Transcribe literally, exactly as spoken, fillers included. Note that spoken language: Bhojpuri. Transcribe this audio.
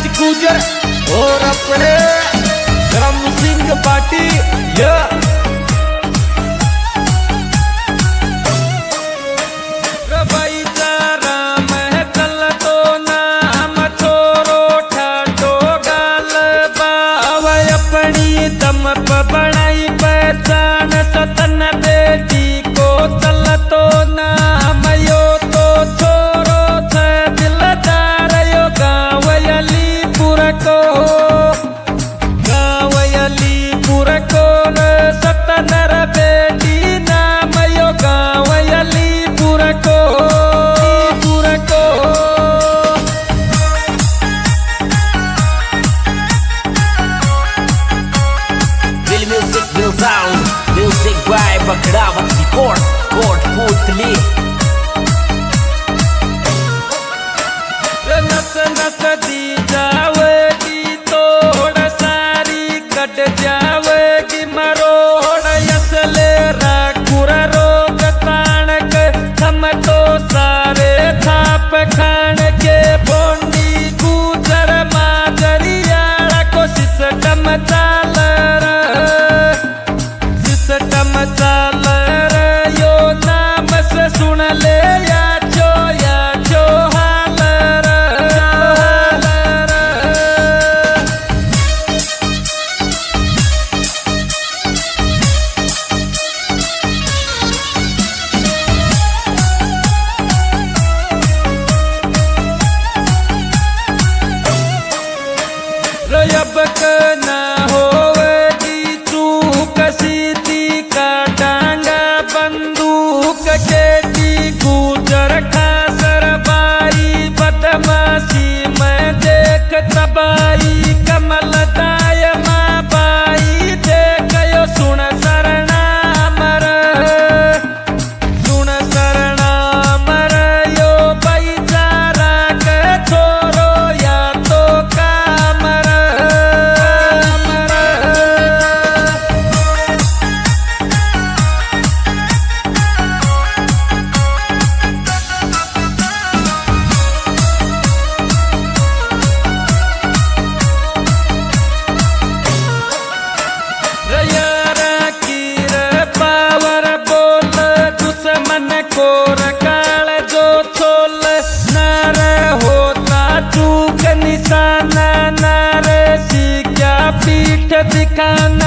राज गुजर और अपने धर्म सिंह पाटी या दम बनाई पहचान सतन बेटी को चल तो नाम यो तो छोरो छे दिलदार यो गावयली पुर को गावयली पुर को सतनर बेटी नाम यो गावयली पुर को पुर को Music will sound, music by Bakrawat Records, Court Putli. नस नस दी जावेगी तोड़ सारी कट जावेगी मरोड़ यसले राकुर रोग ताणक हम तो सारे थाप खान के बोंडी गुजर माजरिया को सिस्टम चाल सिस्टम चाल यो नाम से सुन ले या चो या चो हाल अब ना होगी चूक सीधी का डांगा बंदूक केटी गुजर खासर बाई बदमाशी में देख तबाई कमल दाय माँ बाई देख यो सुन सरना मर सुन सरना मर यो बाई जारा के छोरो या तो कामर को रकाल जो छोल नर होता चूक निशाना नर सी क्या पीठ दिखाना